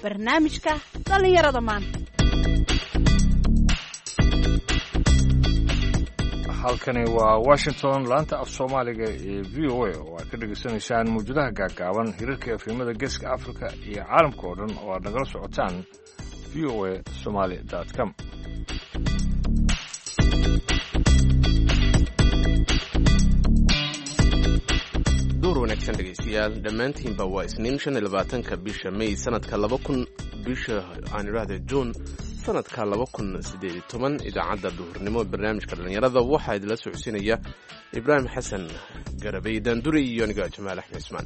barnaamijka dhallinyarada maanta. halkani waa Washington, laanta af Soomaaliga ee VOA oo aad ka dhageysanaysaan muujadaha gaagaaban hirarka efemada Geeska Afrika iyo caalamka oo dhan oo aad nagala socotaan voasomali.com. wanaagsan dhegeystayaal dhammaantiinba waa isniin 25 bisha May sanadka 2000 bisha aan iraahdo June sanadka 2018 idaacadda duhurnimo barnaamijka dhalinyarada waxaa idila socodsiinaya Ibraahim Xasan Garabay Danduri iyo aniga Jamaal Axmed Ismaan.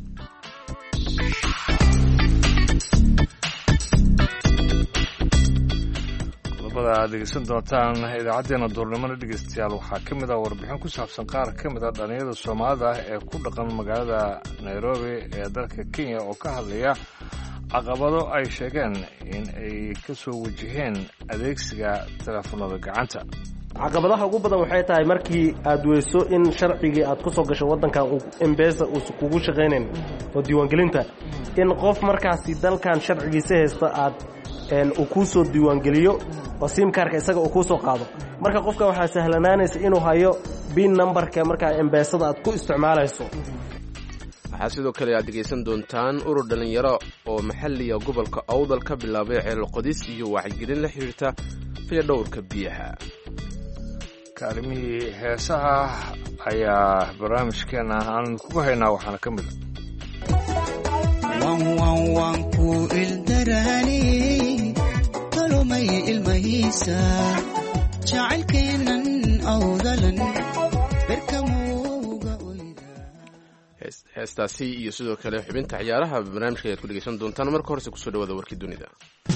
aad dhegeysan doontaan idaacadeena duurnimada dhegeystayaal waxaa ka mid ah warbixin ku saabsan qaar ka mid ah dhalinyarada Soomaalida ee ku dhaqan magaalada Nairobi ee dalka Kenya oo ka hadlaya caqabado ay sheegeen in ay ka soo wajaheen adeegsiga telefoonada gacanta. caqabadaha ugu badan waxay tahay markii aad weyso in sharcigii aad ku soo gasho wadanka M-Pesa uu kugu shaqeyneen oo diiwaangelinta in qof markaasi dalkan sharcigiisa haysta aad uu ku soo diiwaangeliyo oo sim kaarka isaga uu ku soo qaado marka qofka waxa sahlanaanaysa inuu hayo pin numberka marka M-Pesada aad ku isticmaalayso. waxaa sidoo kale aad dhegeysan doontaan urur dhalinyaro oo maxalliga gobolka Awdal ka bilaabay xeel qodis iyo wacyigelin la xiriirta fayadhowrka biyaha. kaalmihii heesaha ayaa barnaamijkeena aan ku haynaa waxaana ka mid wan ku ildarani kalumay ilmahiisa jacaylkeenan awdalan berkamuuga oyda. heestaasi iyo sidoo kale xubinta ciyaaraha barnaamijka ayaad ku dhegeysan doontaan. marka horese kusoo dhawaada warkii dunida.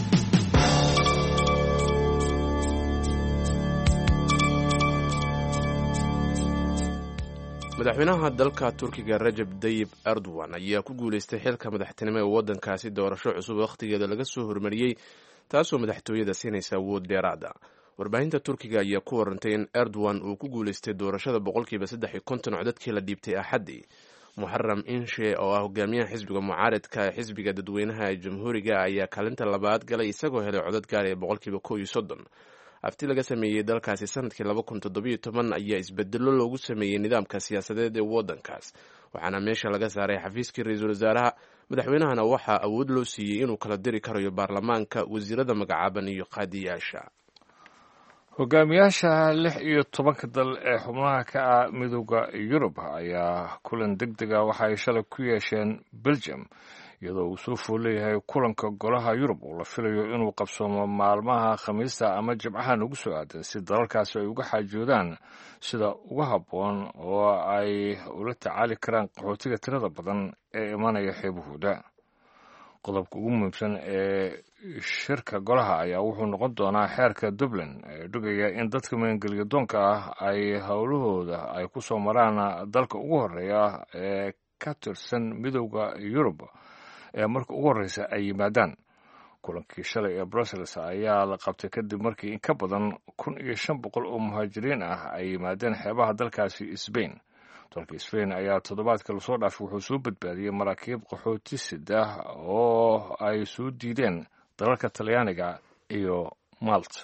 madaxweynaha dalka Turkiga Recep Tayyip Erdogan ayaa ku guuleystay xilka madaxtinimo ee wadankaasi doorasho cusub waqtigeeda laga soo hormariyay taasoo madaxtooyada siinaysa awood dheeraad ah. warbaahinta Turkiga ayaa ku warantay in Erdogan uu ku guuleystay doorashada 350 codadkii la dhiibtay Axadii. Muharram Inshe oo ah hogaamiyaha xisbiga mucaaradka ee xisbiga dadweynaha ee jamhuuriga ayaa kaalinta labaad galay isagoo helay codad gaar ah 130. afti laga sameeyay dalkaasi sanadkii 2017 ayaa isbedelo loogu sameeyay nidaamka siyaasadeed ee wadankaas waxaana meesha laga saaray xafiiskii ra'iisul wasaaraha. madaxweynahana waxaa awood loo siiyay inuu kala diri karayo baarlamaanka, wasiirada magacaaban iyo qaadiyaasha. hogaamiyaasha 16 dal ee xubnaha ka ah midowga Yurub ayaa kulan degdeg ah waxa ay shalay ku yeesheen Belgium iyadoo uu soo fooleeyahay kulanka golaha Yurub oo la filayo inuu qabsoomo maalmaha Khamiista ama Jimcaha ugu soo aadan si dalalkaasi ay uga xaajoodaan sida ugu habboon oo ay ula tacaali karaan qaxootiga tirada badan ee imanaya xeebahooda. qodobka ugu muhiimsan ee shirka golaha ayaa wuxuu noqon doonaa xeerka Dublin ee dhigaya in dadka maangeliya doonka ah ay howlahooda ay ku soo maraan dalka ugu horeeya ee ka tirsan midowga Yurub ee marka ugu horeysa ay yimaadaan. kulankii shalay ee Brussels ayaa la qabtay kadib markii in ka badan 1500 oo muhaajiriin ah ay yimaadeen xeebaha dalkaasi Spain. dalka Spain ayaa toddobaadkii la soo dhaafay wuxuu soo badbaadiyay maraakiib qaxooti sida oo ay soo diideen dalalka Talyaaniga iyo Malta.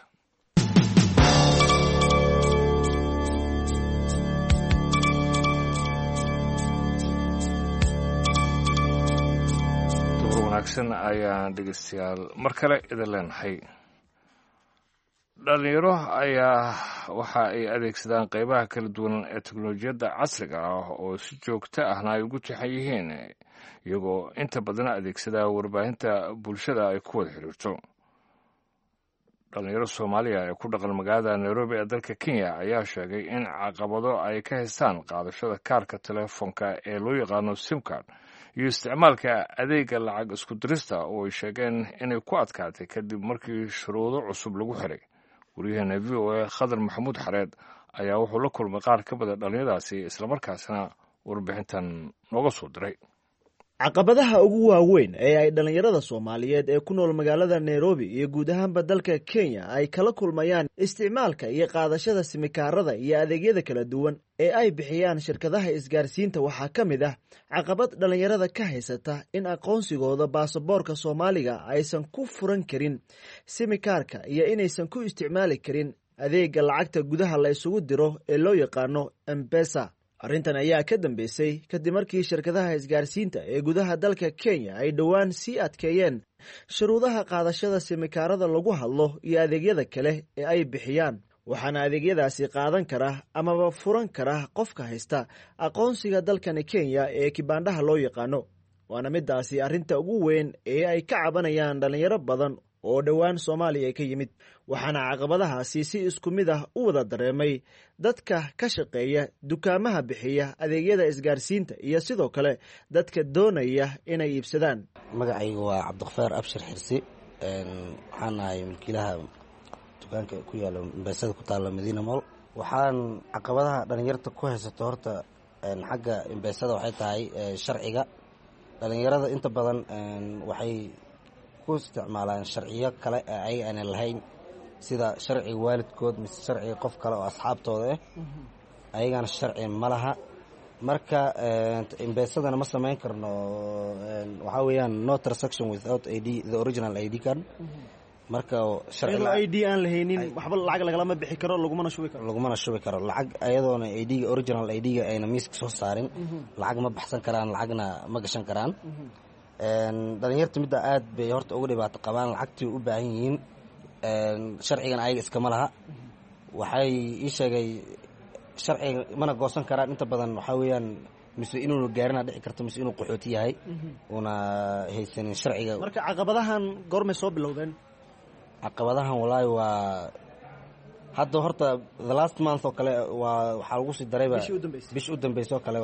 wanaagsan ayaan dhegeystayaal mar kale idin leenahay. dhalinyaro ayaa waxa ay adeegsadaan qaybaha kala duwan ee teknolojiyadda casriga ah oo si joogto ahna ay ugu taxan yihiin iyagoo inta badan adeegsada warbaahinta bulshada ay ku wada xiriirto. dhalinyaro Soomaaliya ee ku dhaqan magaalada Nairobi ee dalka Kenya ayaa sheegay in caqabado ay ka haystaan qaadashada kaarka telefoonka ee loo yaqaano SIM card iyo isticmaalka adeega lacag isku dirista oo ay sheegeen inay ku adkaatay kadib markii shuruudo cusub lagu xiray. wariyahana VOA Khadar Maxamuud Xareed ayaa wuxuu la kulmay qaar ka badan dhalinyaradaasi islamarkaasna warbixintan nooga soo diray. caqabadaha ugu waaweyn ee ay dhallinyarada soomaaliyeed ee ku nool magaalada nairobi iyo guud ahaanba dalka kenya ay kala kulmayaan isticmaalka iyo qaadashada simikaarada iyo adeegyada kala duwan ee ay bixiyaan shirkadaha isgaarsiinta waxaa ka mid ah caqabad dhallinyarada ka haysata in aqoonsigooda baasaboorka soomaaliga aysan ku furan karin simikaarka iyo inaysan ku isticmaali karin adeega lacagta gudaha la isugu diro ee loo yaqaano embesa. arrintan ayaa ka dambeysay kadib markii shirkadaha isgaarsiinta ee gudaha dalka kenya ay dhowaan sii adkeeyeen shuruudaha qaadashada simikaarada lagu hadlo iyo adeegyada kale ee ay bixiyaan, waxaana adeegyadaasi qaadan kara amaba furan kara qofka haysta aqoonsiga dalkani kenya ee kibaandhaha loo yaqaano. waana midaasi arrinta ugu weyn ee ay ka cabanayaan dhallinyaro badan oo dhowaan soomaaliya ka yimid, waxaana caqabadahaasi si isku mid ah u wada dareemay dadka ka shaqeeya dukaamaha bixiya adeegyada isgaarsiinta iyo sidoo kale dadka doonaya inay iibsadaan. magacayga waa cabdiqafaar abshir xirsi, waxaan ahay milkiilaha dukaanka ku yaala Embasada ku taala Madiina Mall. waxaan caqabadaha dhalinyarta ku haysato horta xagga Embasada waxay tahay sharciga. dhalinyarada inta badan waxay ku isticmaalaan sharciyo kale ay aan lahayn, sida sharciga waalidkood mise sharciga qof kale oo asxaabtooda ah ayagana sharci ma laha. marka Embasadana ma samayn karno waxa weeyaan no transaction without ID, the original ID card. marka sharciga ID aan lahaynin waxba lacag lagama bixi karo, laguma shubi karo lacag ayadoona ID-ga original ID-ga ayna miiska soo saarin. lacag ma baxsan karaan, lacagna ma gashan karaan. dhalinyarta midda aad bay horta uga dhibaato qabaan, lacagtii u baahan yihiin. sharcigan ayaga iskama laha. waxay ii sheegay sharciga mana goosan karaan inta badan. waxaa weeyaan mise inuuna gaarina dhici karto, mise inuu qaxooti yahay una haysanin sharciga. marka caqabadahan goormay soo bilowdeen? caqabadahan walaahi waa hadda horta the last month oo kale waxaa lagu sii darayba bish u dambeysoo kale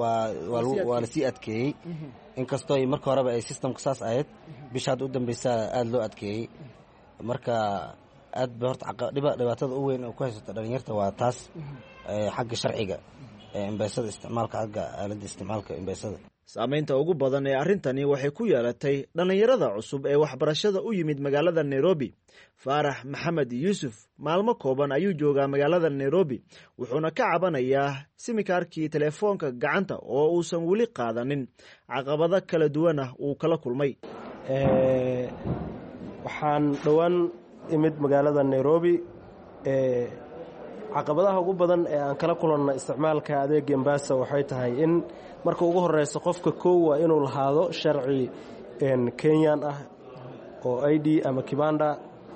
waa lasii adkeeyey. inkastoo marka horeba ay systemka saas ahayd, bisha hadda u dambeysaa aada loo adkeeyey. marka aad ba horta dhibaatada u weyn oo ku haysato dhalinyarta waa taas xagga sharciga Embasada isticmaalka, xagga aaladda isticmaalka Embasada. saamaynta ugu badan ee arrintani waxay ku yeelatay dhallinyarada cusub ee waxbarashada u yimid magaalada nairobi. faarax maxamed yuusuf maalmo kooban ayuu joogaa magaalada nairobi, wuxuuna ka cabanayaa simikaarkii telefoonka gacanta oo uusan weli qaadanin. caqabado kala duwan ah uu kala kulmay. waxaan dhowaan imid magaalada nairobi. caqabadaha ugu badan ee aan kala kulanna isticmaalka adeega Embasa waxay tahay in marka ugu horeysa qofka koow waa inuu lahaado sharci Kenyan ah oo ID ama kibanda.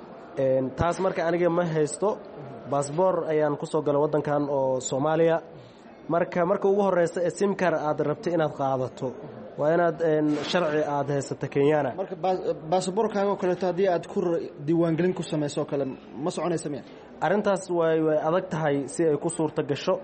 taas marka aniga ma haysto, baasboor ayaan ku soo galay waddankan oo Soomaaliya. marka ugu horeysa ee sim card aad rabto inaad qaadato waa inaad sharci aad haysato Kenyana. marka baasaboorkaaga oo kale haddii aad ku diiwaangelin ku samayso kale ma soconaysa miya? arrintaas way adag tahay si ay ku suurto gasho.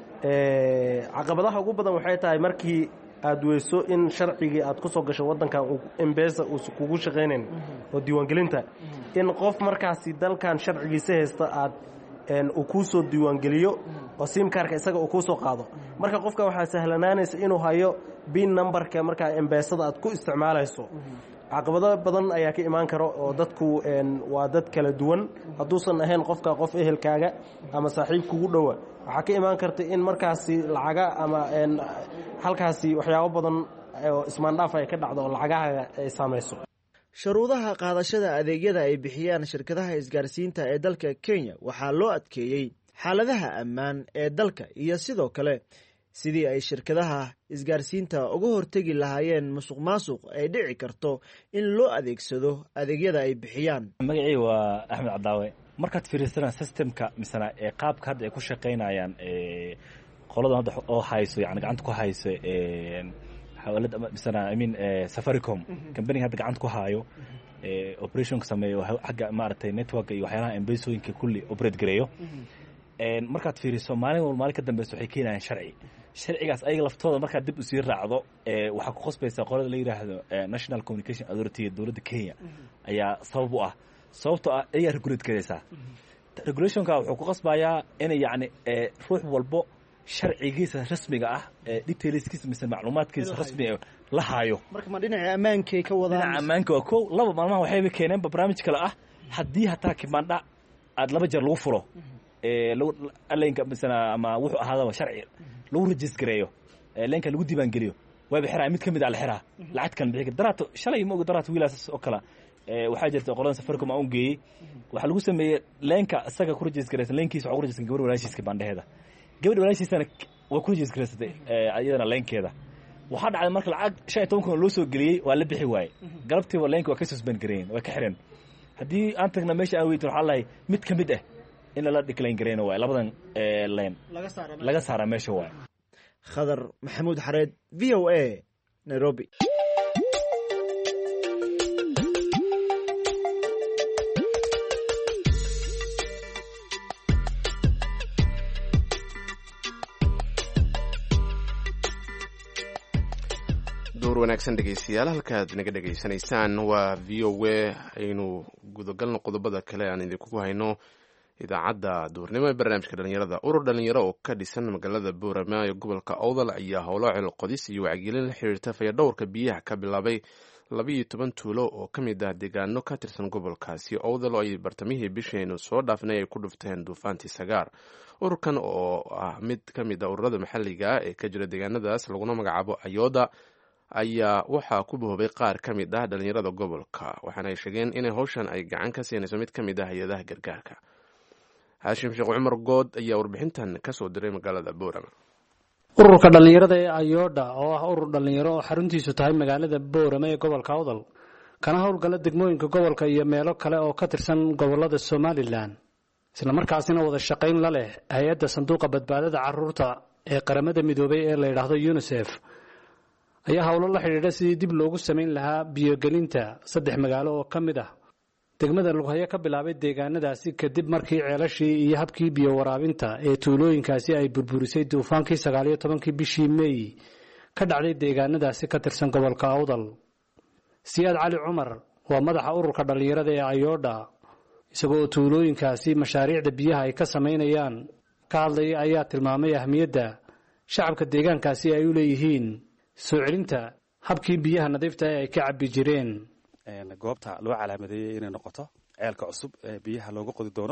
caqabadaha ugu badan waxay tahay markii aad weyso in sharcigii aad ku soo gasho waddankan Embasa uu kugu shaqeynayn oo diiwaangelinta, in qof markaasi dalkan sharcigiisa haysta aad uu kuu soo diiwaangeliyo oo simkaarka isaga uu kuu soo qaado. marka qofka waxaa sahlanaanaysa inuu hayo bin numberka markaa Embasada aad ku isticmaalayso. caqabado badan ayaa ka imaan karo oo dadku waa dad kala duwan. hadduusan ahayn qofka qof ehelkaaga ama saaxiib kugu dhowa, waxaa ka imaan karta in markaasi lacaga ama halkaasi waxyaabo badan oo ismaandhaaf ay ka dhacdo oo lacagaha ay saamayso. shuruudaha qaadashada adeegyada ay bixiyaan shirkadaha isgaarsiinta ee dalka kenya waxaa loo adkeeyey xaaladaha ammaan ee dalka iyo sidoo kale sidii ay shirkadaha isgaarsiinta uga hortegi lahaayeen musuqmaasuq ay dhici karto in loo adeegsado adeegyada ay bixiyaan. magacii waa axmed cadaawe. markaad fiirsana systemka misana ee qaabka hadda ay ku shaqaynayaan qoladan hadda oo hayso yani gacanta ku hayso xawaalada misana Safaricom company hadda gacanta ku hayo operation ka sameeyo xagga maartay network iyo waxyaalaha Embasooyinka kulli operate gareeyo. markaad fiiriso maalin ka dambayso waxay keenayaan sharcigaas ayaga laftooda markaad dib u sii raacdo waxaa ku qasbaysaa qolada la yiraahdo National Communication Authority ee dowladda Kenya ayaa sabab u ah. sababtoo ah ayaa regulate gareysaa. regulationka wuxuu ku qasbayaa in yani ruux walbo sharcigiisa rasmiga ah detailskiisa mise macluumaadkiisa rasmiga la haayo marka ma dhinaca ammaanka ka wadaan dhinaca ammaanka waa kow laba maalmaha waxay keeneen barnaamij kale ah haddii hataa kimaandha aad laba jeer lagu furo leenka misana ama wuxuu ahaadaba sharci lagu rejistareeyo leenka lagu diiwaangeliyo waaba xiraa mid ka mid ah la xiraa lacagtan bixi daraato shalay ma oga daraato wiilaas oo kale waxaa jirta qolada safaricom aan u geeyey waxaa lagu sameeyey leenka isaga ku rejistareeysan leenkiisa waxaa ku rejistareeysan gabar walaashiiska baandheheeda gabar walaashiisana waa ku rejistareysatay iyadana leenkeeda waxaa dhacday marka lacag 15 kun loo soo geliyey waa la bixi waayey galabtiiba leenka waa ka suspend gareeyeen waa ka xireen haddii aan tagna meesha aan weyto waxaa lahay mid ka mid ah in la decline gareeyna waay labadan leen laga saara meesha waay khadar maxamuud xareed VOA Nairobi wanaagsan dhegeystayaal halkaad naga dhegaysanaysaan waa VOA aynu gudagalno qodobada kale aan idinku hayno idaacadda duurnimo ee barnaamijka dhalinyarada urur dhalinyaro oo ka dhisan magaalada Boorama ee gobolka Awdal ayaa howlo cil qodis iyo wacyigelin la xiriirta fayadhowrka biyaha ka bilaabay 12 tuulo oo ka mid ah deegaano ka tirsan gobolkaasi Awdal oo ay bartamihii bisheenu soo dhaafnay ay ku dhufteen duufaantii Sagaar ururkan oo ah mid ka mid ah ururada maxalliga ah ee ka jira deegaanadaas laguna magacaabo Ayooda ayaa waxaa ku boobay qaar ka mid ah dhalinyarada gobolka waxaana ay sheegeen in hawshan ay gacan ka siinayso mid ka mid ah hay'adaha gargaarka Haashim Sheekh Umar Good ayaa warbixintan ka soo diray magaalada Boorama ururka dhalinyarada ee Ayooda oo ah urur dhalinyaro oo xaruntiisu tahay magaalada Boorama ee gobolka Awdal kana howlgala degmooyinka gobolka iyo meelo kale oo ka tirsan gobolada Somaliland isla markaasina wada shaqayn la leh hay'adda sanduuqa badbaadada carruurta ee qaramada midoobay ee la yiraahdo UNICEF ayaa howlo la xiriira sidii dib loogu sameyn lahaa biyo-gelinta 3 magaalo oo ka mid ah degmada Lughaya ka bilaabay deegaanadaasi kadib markii ceelashii iyo habkii biyo waraabinta ee tuulooyinkaasi ay burburisay duufaankii 19 bishii May ka dhacday deegaanadaasi ka tirsan gobolka Awdal Siyaad Cali Cumar waa madaxa ururka dhalinyarada ee Ayooda isagoo tuulooyinkaasi mashaariicda biyaha ay ka sameynayaan ka hadlay ayaa tilmaamay ahmiyadda shacabka deegaankaasi ay u leeyihiin soo celinta habkii biyaha nadiifta ay ka cabi jireen goobta loo calaamadeeyay inay noqoto ceelka cusub ee biyaha looga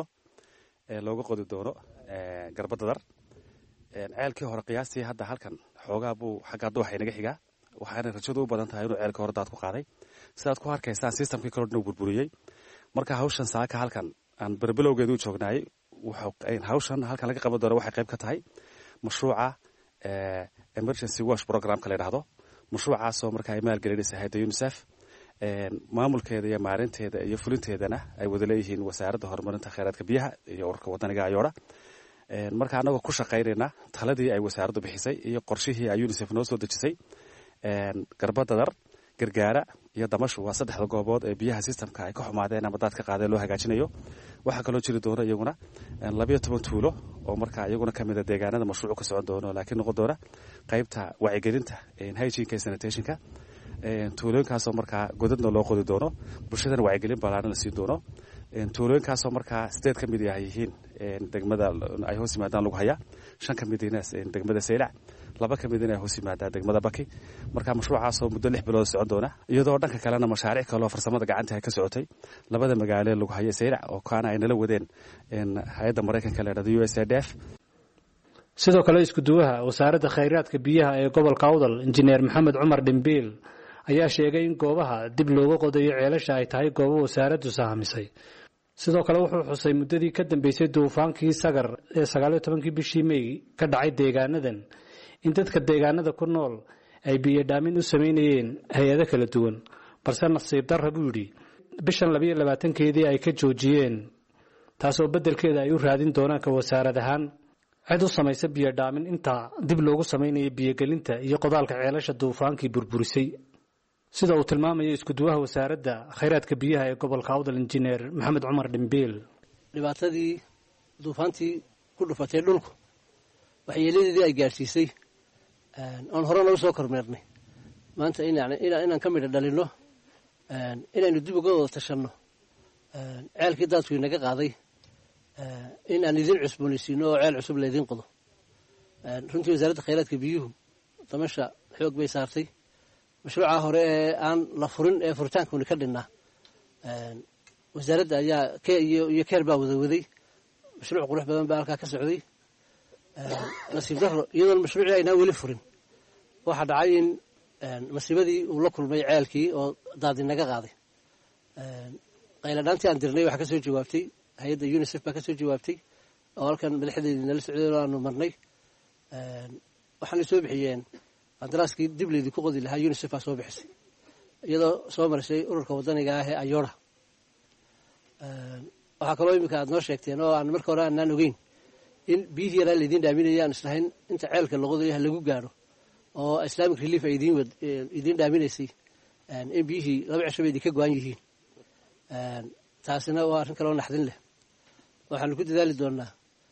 qodi doono garbadadar ceelkii hore qiyaastii hadda halkan xoogaa buu xagga dooxa inaga xigaa waxaana rajadu u badan tahay inuu ceelka hore daad ku qaaday sidaad ku arkaysaan systemkii kale inuu burburiyey marka hawshan saaka halkan aan barbilowgeedu u joognaayay hawshan halkan laga qaban doono waxay qayb ka tahay mashruuca emergency wash programka la yiraahdo mashruucaasoo marka ay maalgelinaysa hay'adda UNICEF maamulkeeda iyo maareynteeda iyo fulinteedana ay wada leeyihiin wasaaradda horumarinta kheyraadka biyaha iyo ururka wadaniga Ayooda marka anagoo ku shaqaynayna taladii ay wasaaraddu bixisay iyo qorshihii ay UNICEF noo soo dejisay garbadadar gargaara iyo damashu waa 3 goobood ee biyaha systemka ay ka xumaadeen ama daad ka qaadeen loo hagaajinayo waxa kale oo jiri doona iyaguna 12 tuulo oo marka iyaguna kamid ah deegaanada mashruuc ka socon doona laakiin noqon doona qaybta wacyigelinta hygiene sanitationka tuulooyinkaas oo marka godadna loo qodi doono bulshadana wacyigelin ballaaran la siin doono tuulooyinkaas oo marka 8 kamid ah yihiin degmada ay hoos yimaadaan Lughaya 5 kamid ah degmada Seylac 2 kamid ah hoos yimaada degmada Baki marka mashruucaas oo muddo 6 bilood socon doona iyadoo dhanka kalena mashaariic kale oo farsamada gacanta ay ka socotay labada magaalo ee Lughaya Seylac oo kaana ay nala wadeen hay'adda Mareykanka la yiraahdo USAID sidoo kale isku duwaha wasaaradda kheyraadka biyaha ee gobolka Awdal injineer Maxamed Cumar Dhimbiil ayaa sheegay in goobaha dib looga qodayo ceelasha ay tahay goobo wasaaraddu saamisay sidoo kale wuxuu xusay muddadii ka dambeysay duufaankii Sagar ee 19 bishii May ka dhacay deegaanadan in dadka deegaanada ku nool ay biyo dhaamin u sameeyeen hay'ado kala duwan balse nasiib darro buu yiri bishan 22keedii ay ka joojiyeen taasoo bedelkeeda ay u raadin doonaan ka wasaarad ahaan cid u samaysa biyo dhaamin inta dib loogu sameeyay biyo gelinta iyo qodaalka ceelasha duufaankii burburisay sida uu tilmaamayo isku duwaha wasaaradda kheyraadka biyaha ee gobolka Awdal injineer Maxamed Cumar Dhimbiil dhibaatadii duufaantii ku dhufatay dhulku waxyeelladii ay gaarsiisay aan hore loo soo kormeernay maanta inaan ka midho dhalino inaynu dib uga wada tashanno ceelkii daadku inaga qaaday in aan idin cusboonaysiino oo ceel cusub laydin qodo runtii wasaaradda khayraadka biyuhu damasha xoog bay saartay mashruuca hore ee aan la furin ee furitaankuni ka dhinnaa wasaaradda ayaa iyo keer baa wadawaday mashruuc qurux badan baa halkaa ka socday nasiib daro iyadoon mashruucii aynaan weli furin waxaa dhacay in masiibadii uu la kulmay ceelkii oo daadinaga qaaday qayladhaantii aan dirnay waxaa ka soo jawaabtay hay-adda unisef baa ka soo jawaabtay oo halkan madaxdeedii nala socday oo aanu marnay waxaanay soo bixiyeen qandaraaskii dib leydii ku qodi lahaa unisef baa soo bixisay iyadoo soo marisay ururka wadaniga ah ee ayora waxaa kaloo iminka aad noo sheegteen oo aan marka hore aanaan ogeyn in biyihii yaraa laydiin dhaaminaya aan islahayn inta ceelka laqodayo ha lagu gaadho oo islamic relief ay idiin dhaaminaysay in biyihii 2 cisho bay idinka go-an yihiin taasina waa arrin kaloo naxdin leh waxaanu ku dadaali doonaa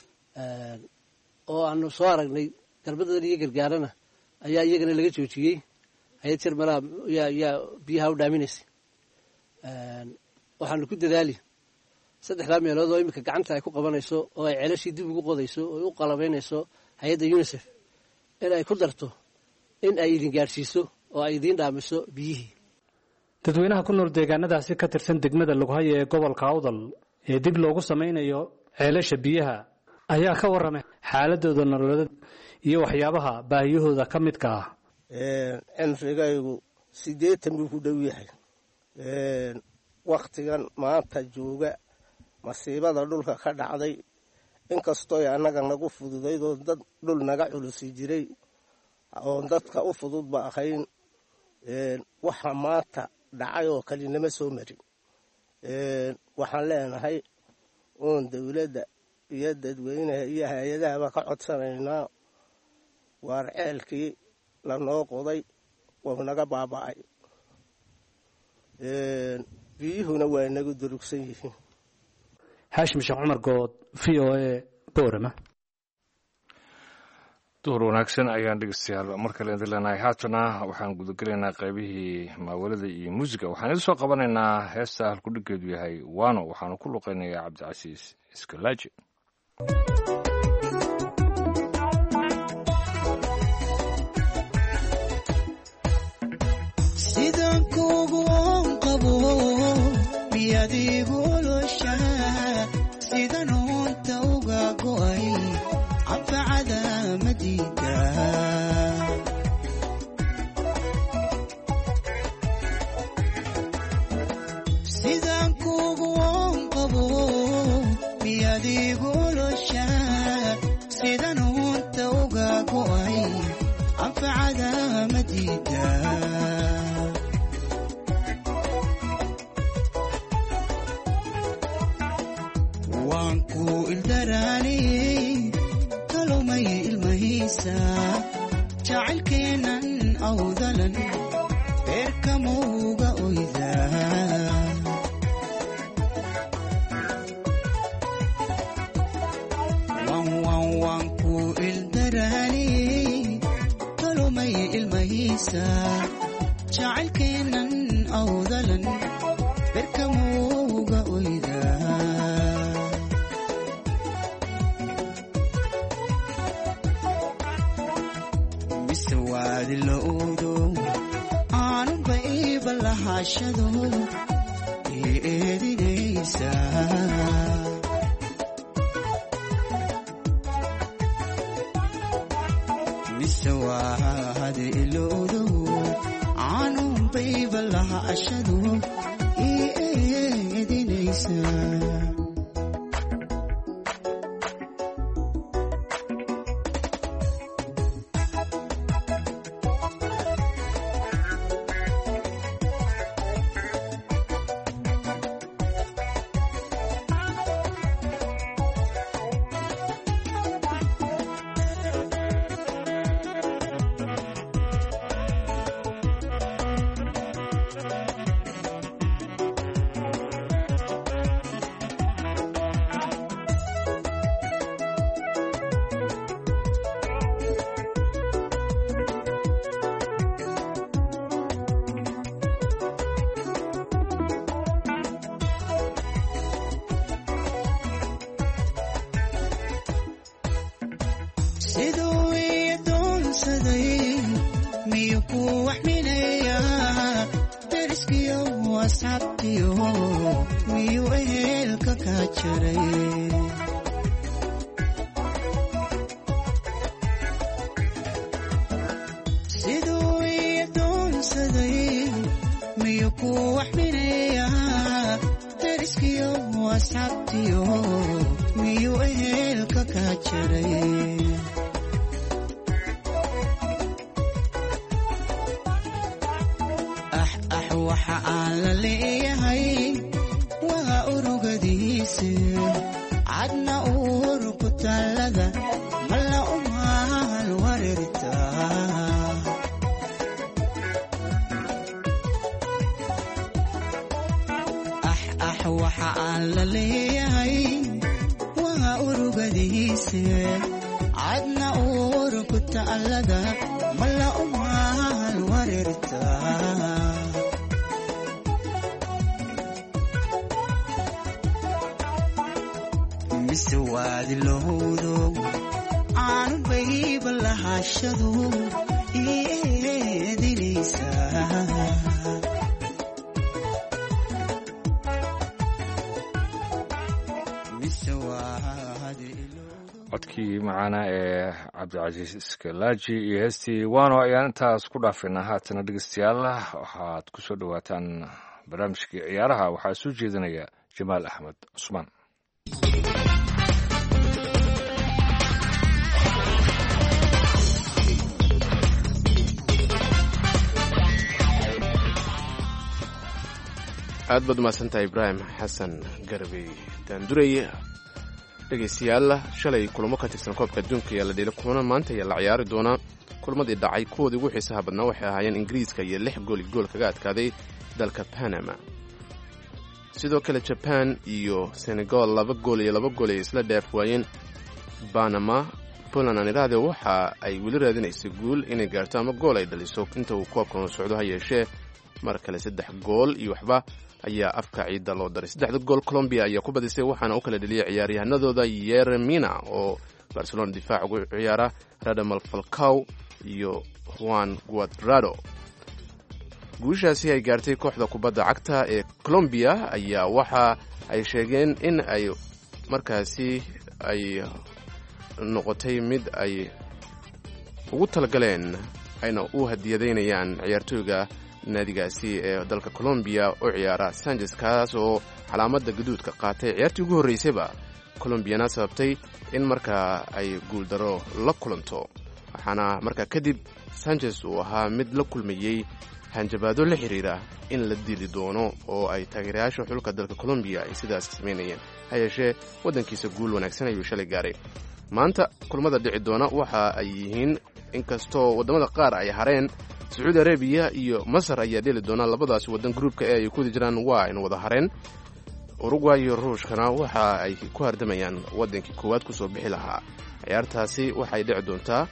oo aanu soo aragnay garbadan iyo gargaarana ayaa iyagana laga joojiyey hay-ad jarmalaa yaa biyaha u dhaaminaysay waxaanu ku dadaali 3 meelood oo iminka gacanta ay ku qabanayso oo ay ceelashii dib ugu qodayso oo u qalabaynayso hay-adda unisef in ay ku darto in ay idin gaadhsiiso oo ay idiin dhaamiso biyihii dadweynaha ku nool deegaanadaasi ka tirsan degmada Lughaya ee gobolka Awdal ee dib loogu samaynayo ceelasha biyaha ayaa ka warramay xaaladooda nololeed iyo waxyaabaha baahiyahooda ka midka ah cimrigaygu 80 buu ku dhow yahay waqtigan maanta jooga masiibada dhulka ka dhacday inkastoo annaga nagu fududayd oo dad dhul naga culusi jiray oo dadka u fudud ba ahayn waxa maanta dhacay oo kali nama soo marin waxaan leenahay oon dawladda iyo dadweynaha iyo hay-adaha ka codsanaynaa waar ceelkii la noo qoday oo naga baaba'ay biyuhuna waa nagu durugsan yihiin Haashim Sheekh Cumar Good VOA Boorama duhur wanaagsan ayaan dhegeystayaal mar kale idin leenahay haatana waxaan gudagelaynaa qaybihii maawalada iyo muusiga waxaan idin soo qabanaynaa heesta halkudhigeedu yahay waano waxaanu ku luqeynayaa Cabdicasiis Iskalaaji sidaan kuugu qabo biyadigu loshaa sidaan unta uga go'ay cabacada madiida sidaan kuugu qabo biyadigu loshaa sidaan unta uga go'ay cabacada madiida waanku ildaraaliyey kalumay ilmahiisa jacaylkeennan awdalan beerkamauga oydaa waanku ildaraaliyey kalumay ilmahiisa jacaylkeennan awdalan beerkamauga oydaa aanunba iiba lahashado eedinaysa mise waahade ilowdo aanunba iiba lahashado eedinaysa siduu adoonsaday miyuu ku waxminayaa deriskiyo asxaabtiyo miyuu ehelka ka jaray siduu ii adoonsaday miyuu ku waxminayaa deriskiyo asxaabtiyo miyuu ehelka ka jaray waxa aan la leeyahay waa urugadiisa cadna uur ku taalada mala umaal wareertaa waxa aan la leeyahay waa urugadiisa cadna uur ku taalada mala umaal wareertaa mise waadi lowdo aanu bayba lahashadu eedinaysa codkii macaana ee cabdicasiis iskalaaji iyo heestii waano ayaan intaas ku dhaafaynaa haatana dhegeystayaal waxaad ku soo dhowaataan barnaamijkii ciyaaraha waxaa soo jeedinaya jamaal axmed cusmaan aad baad umahadsantahay ibraahim xasan garabey daandurey dhegaystayaal shalay kulamo ka tirsan koobka adduunka ayaa la dheelay kuwana maanta ayaa la ciyaari doonaa kulamadii dhacay kuwoodii ugu xiisaha badnaa waxay ahaayeen ingiriiska iyo 6 gool gool kaga adkaaday dalka Panama sidoo kale Japan iyo Senegal 2 gool iyo 2 gool ay isla dhaaf waayeen Panama Poland iraade waxa ay weli raadinaysay guul inay gaarto ama gool ay dhaliso inta uu koobkan socdo ha yeeshee mar kale 3 gool iyo waxba ayaa afka ciida loo daray 3 gool Colombia ayaa ku badisay waxaana u kala dhaliyay ciyaaryahanadooda Yeremina oo Barcelona difaac ugu ciyaara Radamel Falcao iyo Juan Guadrado guushaasi ay gaartay kooxda kubadda cagta ee Colombia ayaa waxa ay sheegeen in ay markaasi ay noqotay mid ay ugu talagaleen ayna u hadiyadeynayaan ciyaartooyga naadigaasi ee dalka Colombia oo ciyaara Sanchez kaas oo calaamada gaduudka qaatay ciyaartii ugu horeysayba Colombiana sababtay in markaa ay guul daro la kulanto waxaana markaa kadib Sanchez uu ahaa mid la kulmayay hanjabaado la xiriira in la dili doono oo ay taageerayaasha xulka dalka Colombia ay sidaas sameynayeen hay'ashee wadankiisa guul wanaagsan ayuu shalay gaaray maanta kulmada dhici doona waxa ay yihiin inkastoo wadamada qaar ay hareen Saudi Arabia iyo Masar ayaa dheli doona labadaas wadan groupka ee ay ku jiraan waa in wada hareen Uruguay iyo Ruushkana waxa ay ku hardamayaan wadankii koowaad ku soo bixi lahaa ciyaartaasi waxay dhici doontaa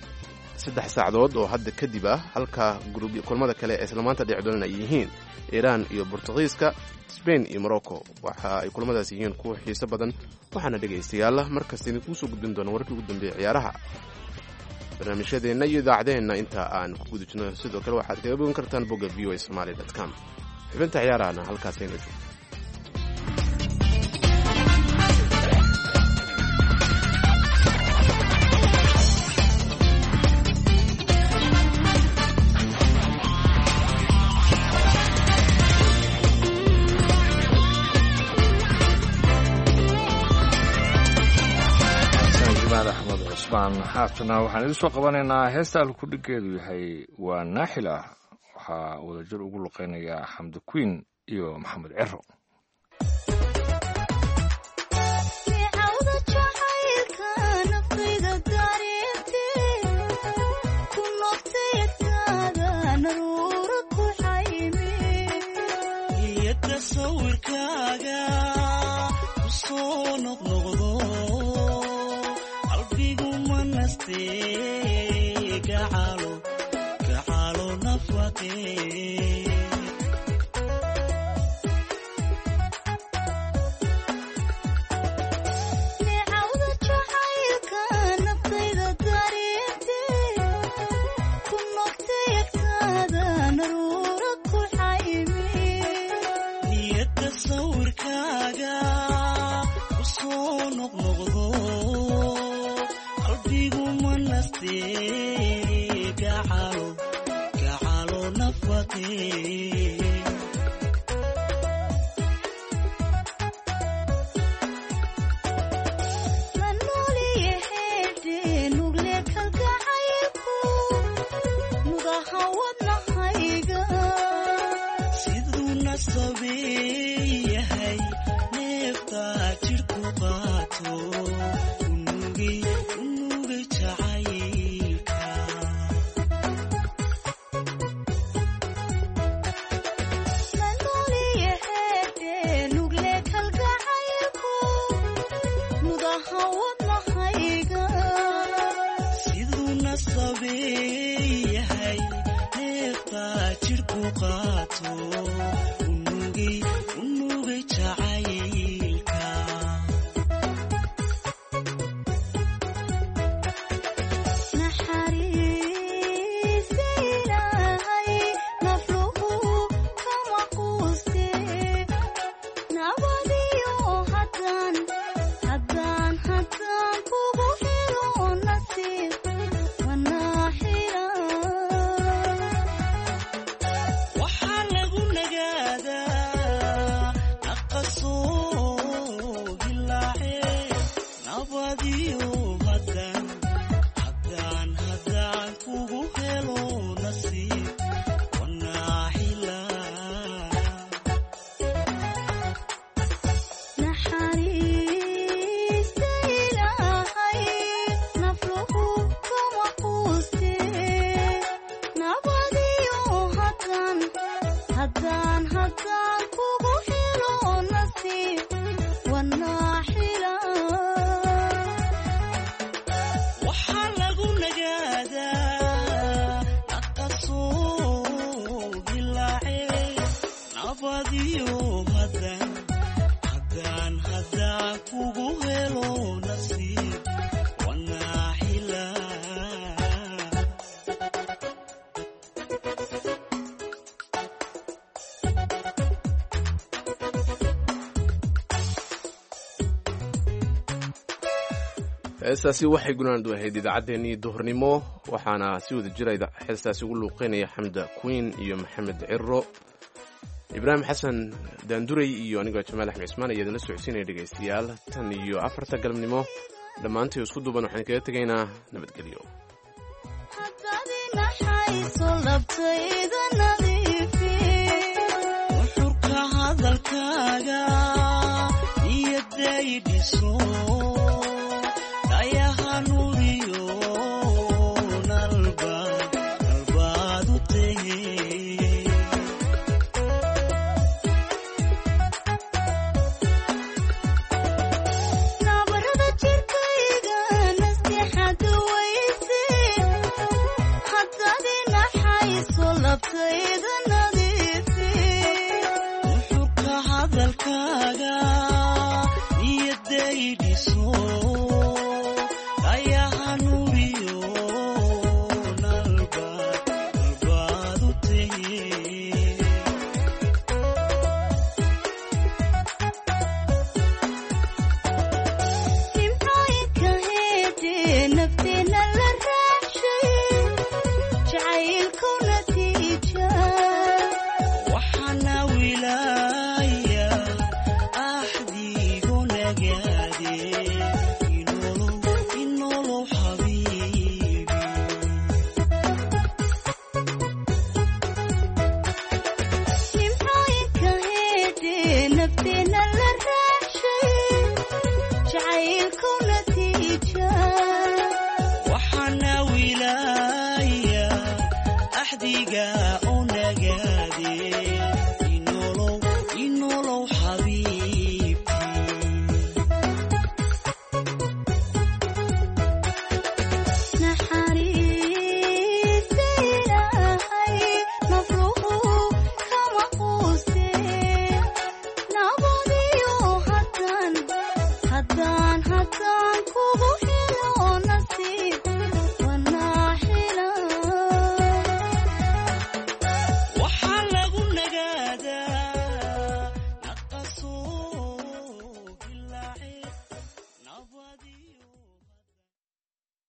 3 saacadood oo hadda kadib ah halka kulmada kale ee isla maanta dhici doona ay yihiin Iran iyo Portugiiska Spain iyo Morocco waxa ay kulmadaas yihiin kuwa xiiso badan waxaana dhageystayaal markasta idin ku soo gudbin doona warkii ugu dambeeyay ciyaaraha barnaamijyadeena iyo idaacadeena inta aan ku guda jirno sidoo kale waxaad kaga bogan kartaan bogga voasomali.com xubinta ciyaarahana halkaas aynu joogno haatana waxaan idin soo qabanaynaa heesta alkudhigeedu yahay waa naaxil ah waxaa wadajir ugu luqeynaya xamdi queen iyo maxamed cero qalbigu manaste gacalo gacalo nafaqe sabeeyahay neefta jirku qaato unugay jacaylka manooliyahede nugle kalgacayku mudahawad lahayga siduuna sabeeyahay neefta jirku qaato unugay jacaylka naxariista ilaahay nafluhu kama quuste nabadiyo haddaan kugu helo nasiib wanaaxira waxaa lagu nagaadaa nabadiyo haddaan kugu helo nasiib wanaaxila naxariista ilaahay nafluhu kama quuste nabadiyo haddaan kugu helo nasiib wanaaxila waxaa lagu nagaadaa naqasoo bilaace nabadiyo haddaan kugu helo nasiib wanaaxila heestaasi waxay gunaandu ahayd idaacaddeenii duhurnimo waxaana si wada jira heestaasi ugu luuqeynaya xamda queen iyo maxamed ciro ibraahim xasan daanduray iyo anigoo jamaal axmed cismaan ayaa idinla socodsiinaya dhegaystayaal tan iyo 4 galabnimo dhammaantii isku duuban waxaan kaga tegaynaa nabadgelyo wuxurka hadalkaaga niyadaydhiso dayahanuriyo nalbaad u tahe nabarada jirkayga nasteexada wayse haddadi naxayso labtayda